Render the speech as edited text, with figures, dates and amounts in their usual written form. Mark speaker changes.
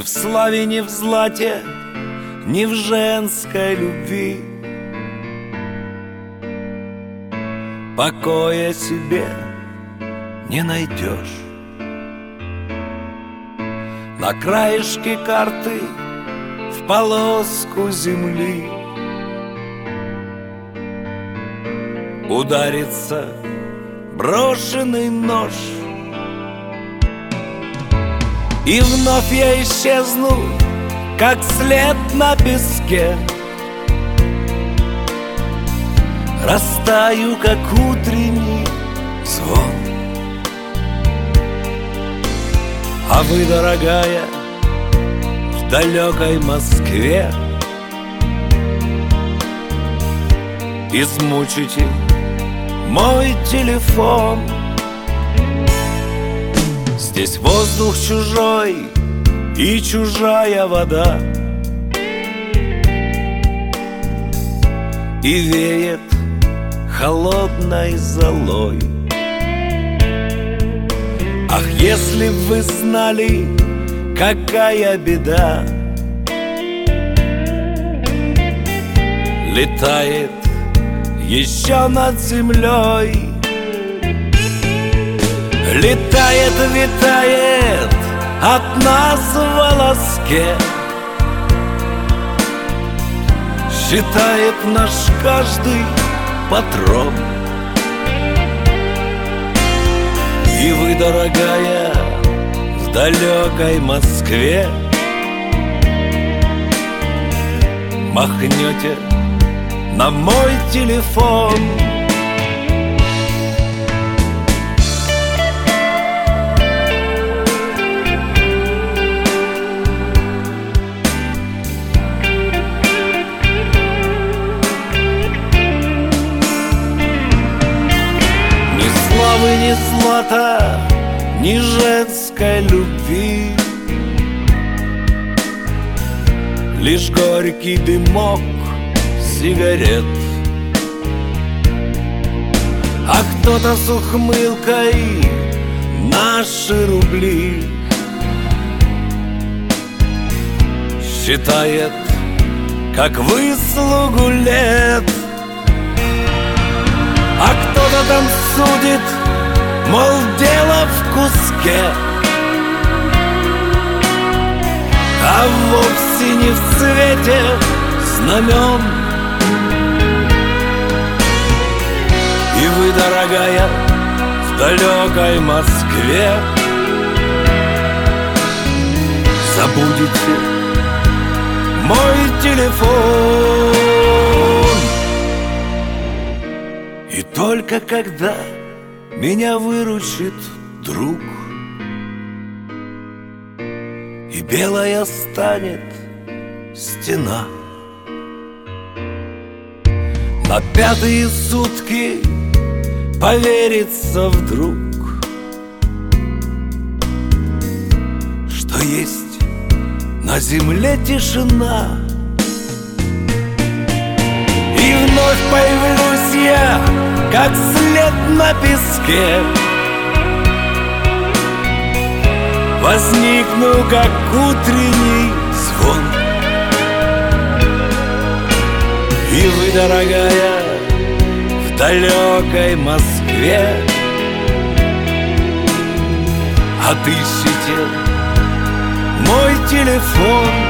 Speaker 1: в славе, ни в злате, ни в женской любви. Покоя себе не найдешь. На краешке карты в полоску земли ударится брошенный нож, и вновь я исчезну, как след на песке. Растаю, как утренний звон. А вы, дорогая, в далекой Москве измучите мой телефон. Здесь воздух чужой и чужая вода, и веет холодной золой. Ах, если б вы знали, какая беда летает еще над землей. Летает, витает от нас в волоске, считает наш каждый патрон. И вы, дорогая, в далекой Москве махнете на мой телефон. Ни злата, ни женской любви, лишь горький дымок сигарет. А кто-то с ухмылкой наши рубли считает, как выслугу лет. А кто-то там судит, мол, дело в куске, а вовсе не в цвете знамен. И вы, дорогая, в далекой Москве забудете мой телефон. И только когда меня выручит друг, и белая станет стена, на пятые сутки поверится вдруг, что есть на земле тишина. И вновь появлюсь я, как след на песке, возникну, как утренний звон. И вы, дорогая, в далекой Москве отыщите мой телефон.